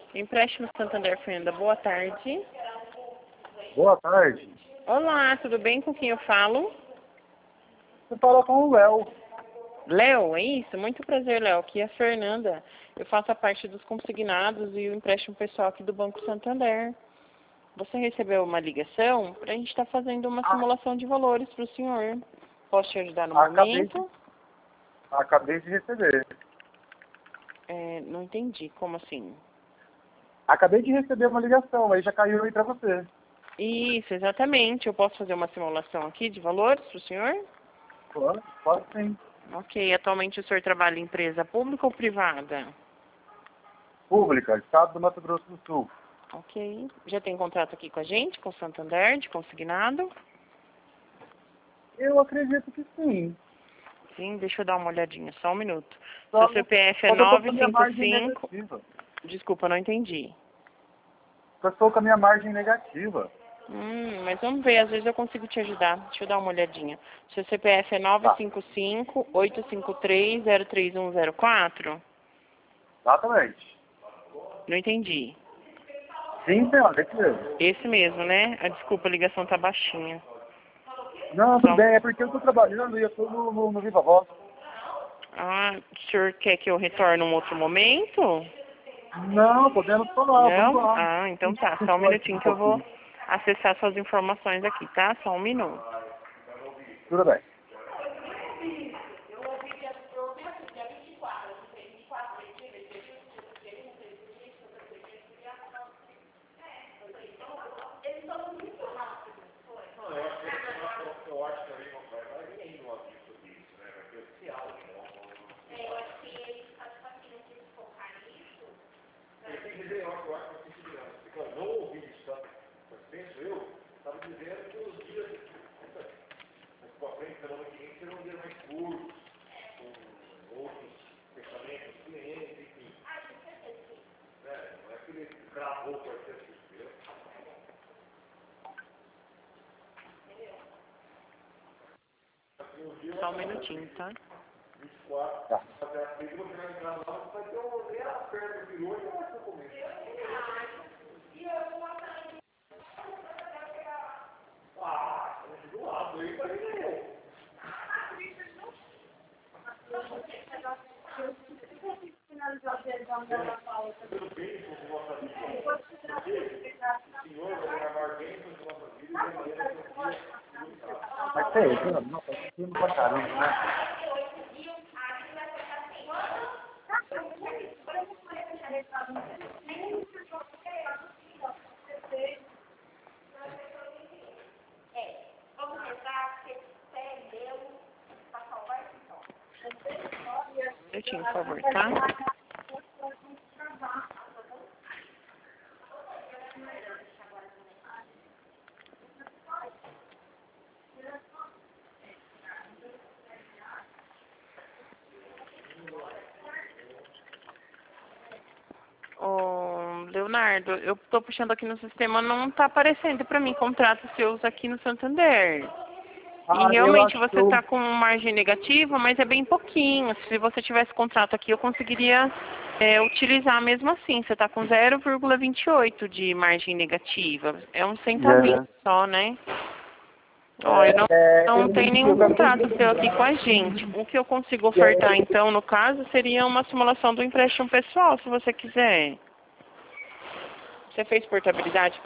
Empréstimo Santander Fernanda, boa tarde. Boa tarde. Olá, tudo bem? Com quem eu falo? Você fala com o Léo. Léo, é isso? Muito prazer, Léo. Aqui é a Fernanda. Eu faço a parte dos consignados e o empréstimo pessoal aqui do Banco Santander. Você recebeu uma ligação para a gente estar fazendo uma simulação de valores para o senhor. Posso te ajudar no momento? Acabei de receber. Não entendi. Como assim? Acabei de receber uma ligação, aí já caiu aí pra você. Isso, exatamente. Eu posso fazer uma simulação aqui de valores para o senhor? Claro, pode sim. Ok. Atualmente o senhor trabalha em empresa pública ou privada? Pública, Estado do Mato Grosso do Sul. Ok. Já tem contrato aqui com a gente, com o Santander, de consignado? Eu acredito que sim. Sim, deixa eu dar uma olhadinha, só um minuto. Só Seu CPF é eu tô com a minha margem 955... negativa. Desculpa, não entendi. Eu estou com a minha margem negativa. Mas vamos ver, às vezes eu consigo te ajudar. Deixa eu dar uma olhadinha. Seu CPF é 955-853-03104? Exatamente. Não entendi. Sim, senhora, esse mesmo. Esse mesmo, né? Desculpa, a ligação tá baixinha. Não, tudo bem, é porque eu estou trabalhando e eu estou no Viva Voz. O senhor quer que eu retorne um outro momento? Não, podemos falar, vamos Não? lá. Então tá, só um minutinho que eu vou acessar suas informações aqui, tá? Só um minuto. Tudo bem. Só um minutinho, tá? Tá. Mas é isso, não, tá sentindo pra caramba, né? Um minutinho, por favor, tá? Ô, Leonardo, eu tô puxando aqui no sistema, não tá aparecendo pra mim contratos seus aqui no Santander. E Eu realmente acho que você está com margem negativa, mas é bem pouquinho. Se você tivesse contrato aqui, eu conseguiria utilizar mesmo assim. Você está com 0,28 de margem negativa. É um centavinho só, né? Ó, eu não tenho nenhum contrato seu aqui com a gente. O que eu consigo ofertar, então, no caso, seria uma simulação do empréstimo pessoal, se você quiser. Você fez portabilidade